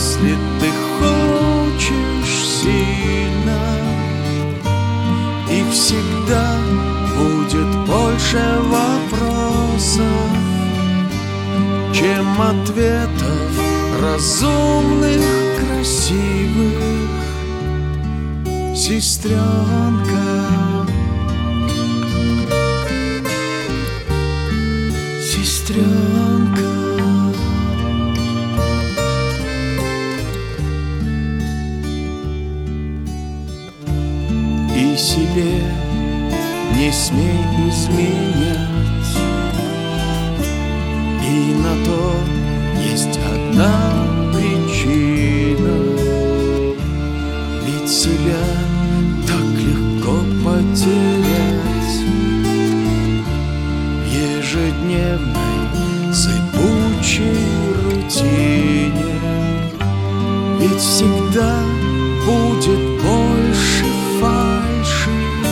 Если ты хочешь сильно, и всегда будет больше вопросов, чем ответов разумных, красивых, сестренка. Сестренка. И себе не смей изменять, и на то есть одна причина. Ведь себя так легко потерять в ежедневной зыбучей рутине. Ведь всегда будет больше фальши,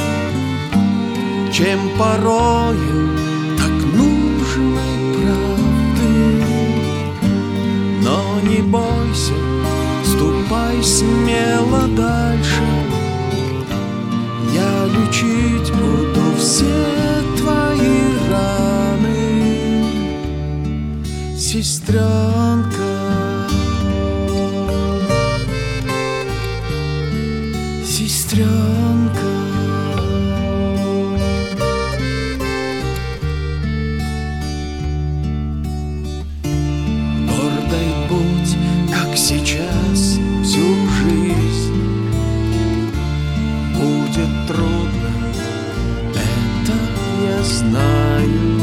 чем порою так нужной правды. Но не бойся, ступай смело дальше, я лечить буду все твои раны, сестренка. Сестренка. Гордой будь, как сейчас, всю жизнь. Будет трудно, это я знаю.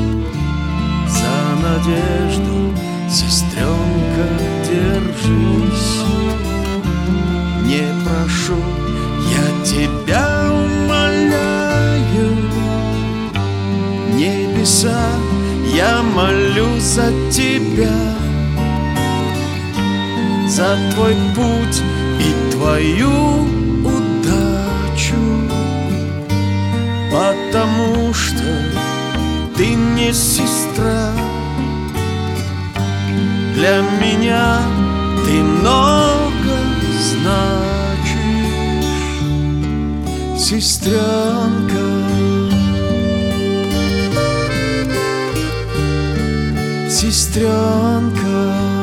За надежду, сестренка, держись. Не прошу, я тебя умоляю, небеса, я молю за тебя, за твой путь и твою удачу, потому что ты не сестра. Для меня ты много значишь, сестренка. Сестренка.